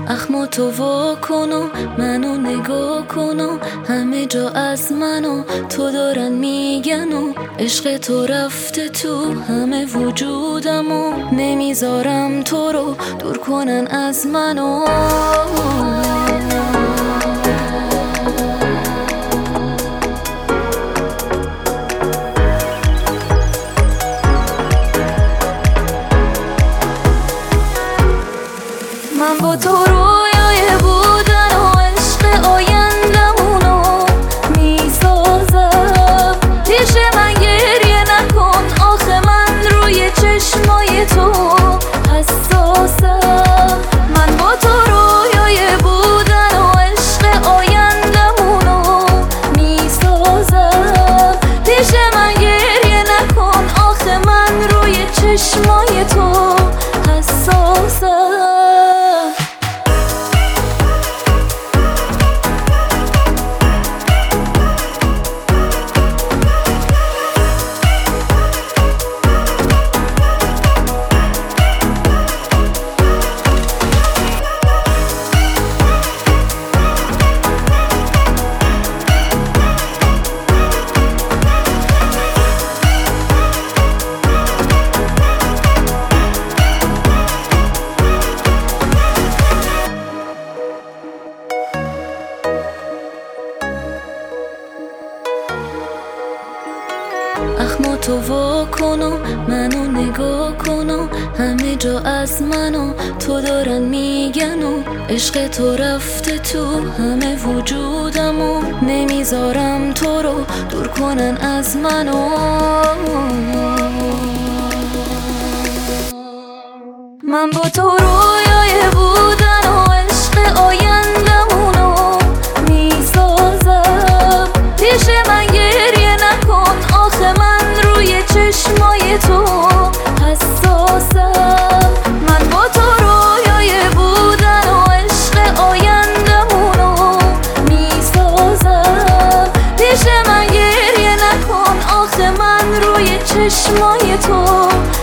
اخماتو وا کن و منو نگاه کن و همه جا از منو تو دارن میگن و عشق تو رفته تو همه وجودم و نمیذارم تو رو دور کنن از منو. من با تو رویای بودن و عشق آیندمونو میسازم. پیش من گریه نکن آخه من روی چشمای تو حساسم. من با تو رویای بودن و عشق آیندمونو میسازم. پیش من گریه نکن آخه من روی چشمای تو حساسم. اخماتو وا کن و منو نگاه کن و همه جا از منو تو دارن میگن و عشق تو رفته تو همه وجودم و نمیذارم تو رو دور کنن از منو. من با تو رویای بودن و عشق آیندمونو میسازم. پیش من گریه نکن آخه من روی چشمای تو حساسم. من با تو رویای بودن و عشق آیندمونو میسازم. پیش من گریه نکن آخه من روی چشمای تو